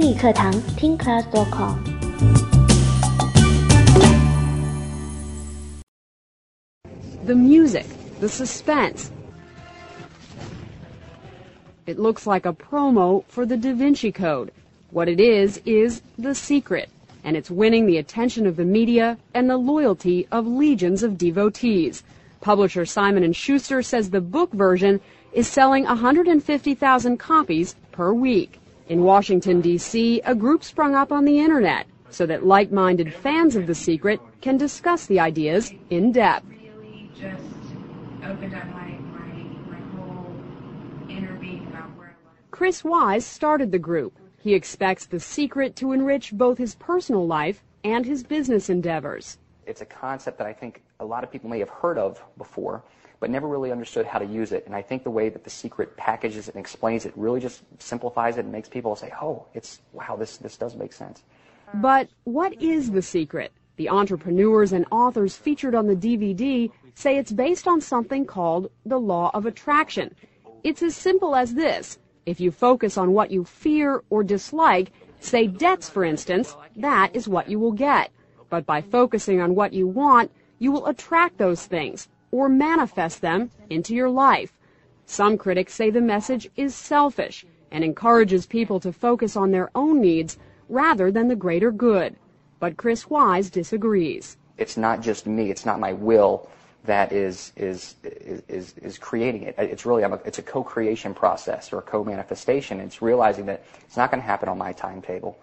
英语课堂听 class.com。 The music, the suspense. It looks like a promo for the Da Vinci Code. What it is The Secret, and it's winning the attention of the media and the loyalty of legions of devotees. Publisher Simon & Schuster says the book version is selling 150,000 copies per week. In Washington, D.C., a group sprung up on the Internet so that like-minded fans of The Secret can discuss the ideas in depth. Really just opened up my whole inner being about where I want to. Chris Wise started the group. He expects The Secret to enrich both his personal life and his business endeavors. It's a concept that I think a lot of people may have heard of before, but never really understood how to use it. And I think the way that The Secret packages it and explains it really just simplifies it and makes people say, oh, wow, this does make sense. But what is The Secret? The entrepreneurs and authors featured on the DVD say it's based on something called the law of attraction. It's as simple as this. If you focus on what you fear or dislike, say debts, for instance, that is what you will get. But by focusing on what you want, you will attract those things or manifest them into your life. Some critics say the message is selfish and encourages people to focus on their own needs rather than the greater good. But Chris Wise disagrees. It's not just me. It's not my will that is creating it. It's really it's a co-creation process or a co-manifestation. It's realizing that it's not going to happen on my timetable.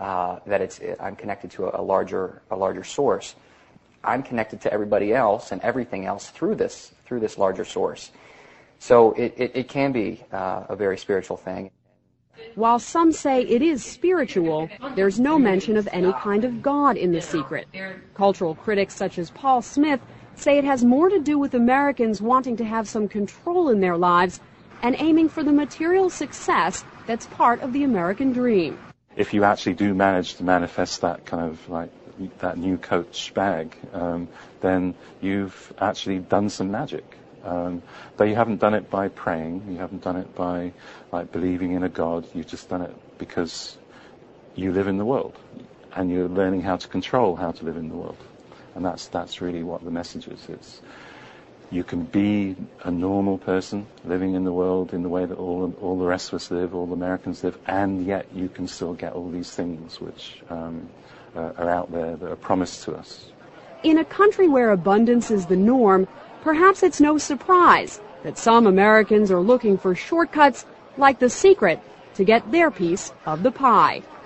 That I'm connected to a larger source. I'm connected to everybody else and everything else through this larger source. So it can be a very spiritual thing. While some say it is spiritual, there's no mention of any kind of God in The Secret. Cultural critics such as Paul Smith say it has more to do with Americans wanting to have some control in their lives and aiming for the material success that's part of the American dream. If you actually do manage to manifest that kind of like that new Coach bag, then you've actually done some magic. Though you haven't done it by praying, you haven't done it by like believing in a God, you've just done it because you live in the world and you're learning how to control how to live in the world. And that's really what the message is. It's you can be a normal person living in the world in the way that all the rest of us live, all the Americans live, and yet you can still get all these things which are out there that are promised to us. In a country where abundance is the norm, perhaps it's no surprise that some Americans are looking for shortcuts like The Secret to get their piece of the pie.